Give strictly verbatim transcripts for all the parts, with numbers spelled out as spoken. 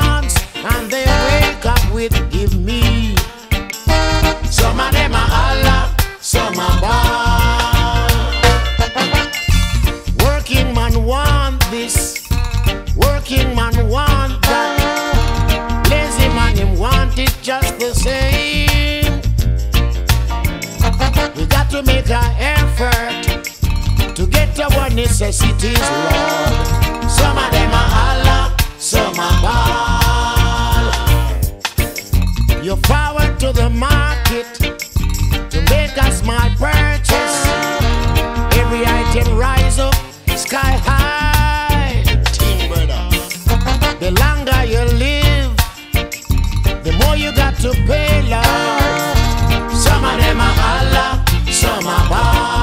wants, and they wake up with give me. Some of them are holla, some are ball. Working man want this, working man want that. Lazy man him want it just the same. We got to make an effort to get our necessities, Lord. Some of them are holla, some are ball. You forward to the market to make a small purchase. Every item rise up sky high. The longer you live, the more you got to pay, Lord. Some of them are holla, some are ball.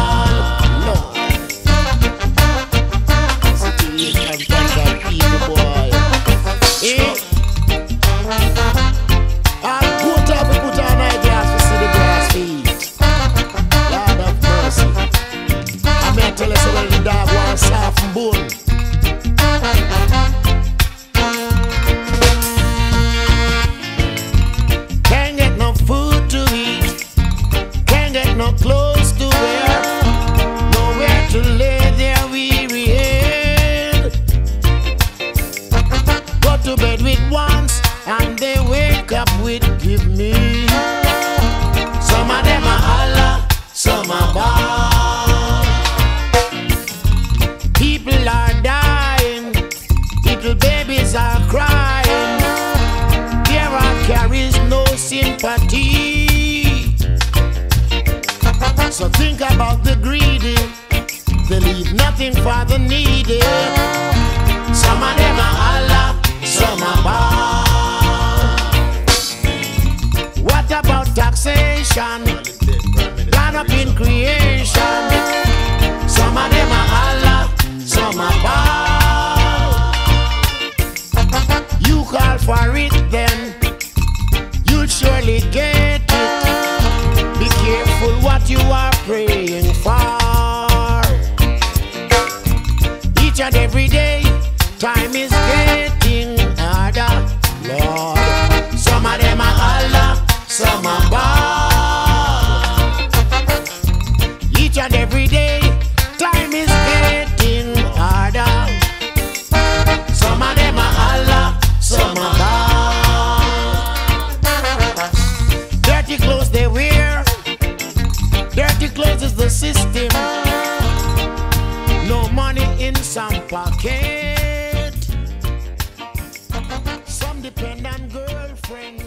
Can't get no food to eat, can't get no clothes to wear, nowhere to lay their weary head. Go to bed with once and they wake up with give me. Some of them are holla, some are ball. People are dying, little babies are crying. Their heart carries no sympathy. So think about the greedy, they leave nothing for the needy. Some of them are holla, some are ball. What about taxation? Gone up in creation. Some of them are holla, some are ball. You call for it then, you'll surely get it. Be careful what you are praying for. Each and every day, time is getting harder, Lord. Some of them are holla, some are ball. Each and every day, time is getting harder. Some of them are holla, some are ball. Dirty clothes they wear, dirty clothes is the system. No money in some pocket. Some depend on girlfriends.